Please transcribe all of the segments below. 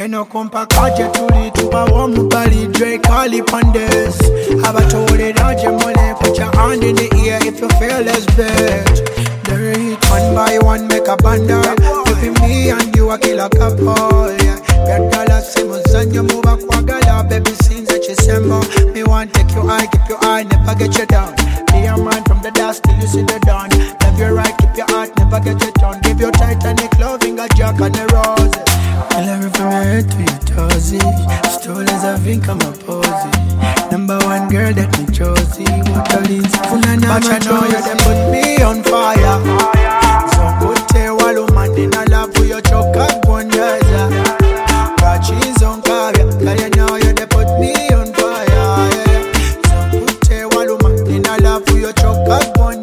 Eno kompa kaje tuli tuba womu bali Drake Holly Pandes. Abatole doje mole, put your hand in the ear if you feel less bad. The hit one by one make a banda. If me and you a kill a couple, yeah. Red dollar Simmons and you move a quagala, baby since that you sembo. Me want take your eye, keep your eye, never get you down. Be a man from the dust till you see the dawn. Love your right, keep your heart, never get you down. Give your Titanic loving a jack and a rose. I love you from your head to your toesy. Stole as a think I'm a posy. Number one girl that me chose. What a leads but I know you them put me on fire. So good tell wallow man in a love for your choke up one yaza. Cheese on caviar, girl you know you they put me on fire. Yeah. So good tell wallow man in a love for your choke up one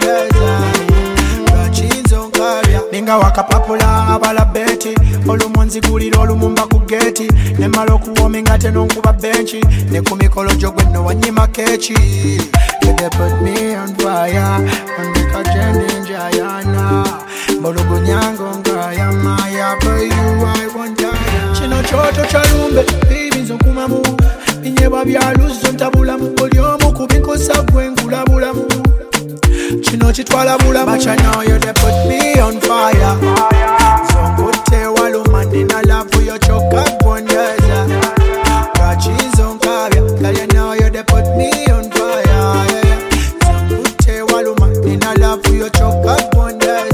yaza. Cheese on caviar. Ninga waka papula abala beti. Olumonzi kulira olumumba ku geti. Nemala okuwominga teno nkuba benchi. Ne ku mikolo jogwe no wanyima kechi. They put me on fire. Ondeka jeni njayana. Bolugu nyango ngaya maya. For you I want die. Chino chocho chalumbe. Baby nzokumamu. Inyeba byaluzo ntabulamu. Olyomu kubinko sabwe ngulabulamu. Chino chitwala bulamu. But I know you they put me on fire. So good tell wallow man in a love for your choke up one yaza. Cheese on caviar, girl you know you they put me on fire. Yeah. So good tell wallow man in a love for your choke up one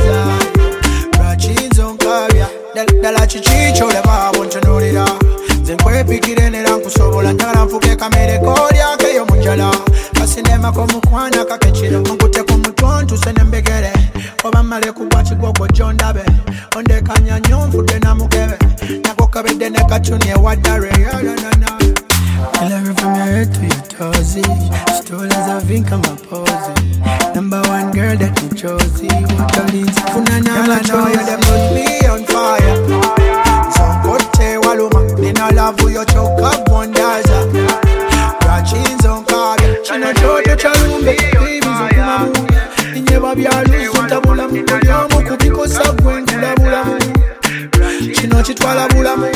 yaza. Cheese on caviar, dala chichicho le ba want to know it all. Zenkwe pikire ne ranku sobola njala mfuke kamere kodi yake yo munjala. Kasinema ko mukwana kakechiro mukute ko mutontu senembegere. Oba male kubachi goko jondabe. Onde kanya nyomfu dena mukebe. Nako kabede ne kachuni wadare. I love you from your head to your toesy. Stole as a think I'm a posy. Number one girl that you chose. What a leads funana. I know you they put me on fire. So good tell waluma. Then I love you choke up one daza. Cheese on caviar. Chino chocho chalumbe. Baby zokumamu. Inyeba byaluzo ntabulamu. Olyomu kubiko sabwe ngulabulamu. Chino chitwala bulamu.